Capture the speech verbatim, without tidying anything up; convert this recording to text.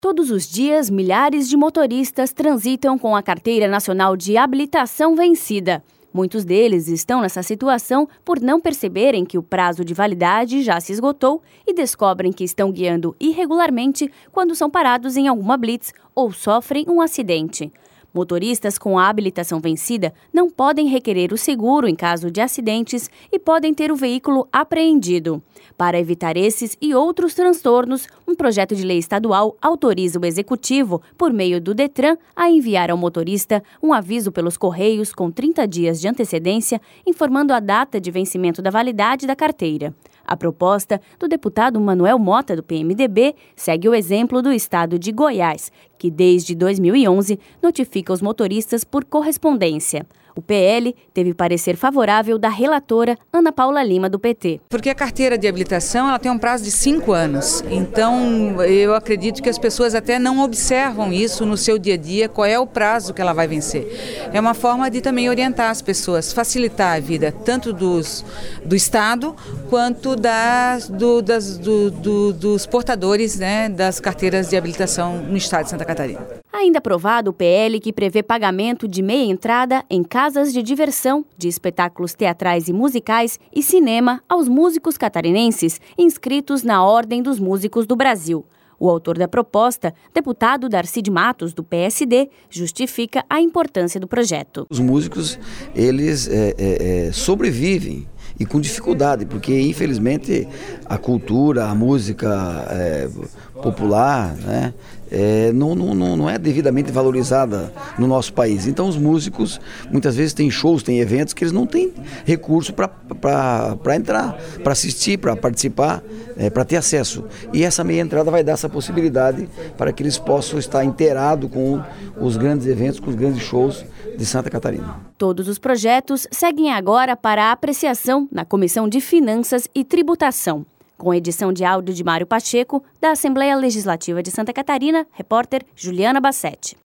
Todos os dias, milhares de motoristas transitam com a Carteira Nacional de Habilitação vencida. Muitos deles estão nessa situação por não perceberem que o prazo de validade já se esgotou e descobrem que estão guiando irregularmente quando são parados em alguma blitz ou sofrem um acidente. Motoristas com a habilitação vencida não podem requerer o seguro em caso de acidentes e podem ter o veículo apreendido. Para evitar esses e outros transtornos, um projeto de lei estadual autoriza o executivo, por meio do Detran, a enviar ao motorista um aviso pelos Correios com trinta dias de antecedência, informando a data de vencimento da validade da carteira. A proposta do deputado Manuel Mota, do P M D B, segue o exemplo do estado de Goiás, que desde dois mil e onze notifica os motoristas por correspondência. O P L teve parecer favorável da relatora Ana Paula Lima, do P T. Porque a carteira de habilitação ela tem um prazo de cinco anos, então eu acredito que as pessoas até não observam isso no seu dia a dia, qual é o prazo que ela vai vencer. É uma forma de também orientar as pessoas, facilitar a vida tanto dos, do Estado quanto das, do, das, do, do, dos portadores, né, das carteiras de habilitação no Estado de Santa Catarina. Ainda aprovado o P L que prevê pagamento de meia entrada em casas de diversão, de espetáculos teatrais e musicais e cinema aos músicos catarinenses inscritos na Ordem dos Músicos do Brasil. O autor da proposta, deputado Darcy de Matos, do P S D, justifica a importância do projeto. Os músicos, eles é, é, é, sobrevivem e com dificuldade, porque infelizmente a cultura, a música é, popular, né, é, não, não, não é devidamente valorizada no nosso país. Então os músicos muitas vezes têm shows, têm eventos que eles não têm recurso para entrar, para assistir, para participar, é, para ter acesso. E essa meia entrada vai dar essa possibilidade para que eles possam estar inteirados com os grandes eventos, com os grandes shows de Santa Catarina. Todos os projetos seguem agora para a apreciação na Comissão de Finanças e Tributação. Com edição de áudio de Mário Pacheco, da Assembleia Legislativa de Santa Catarina, repórter Juliana Bassetti.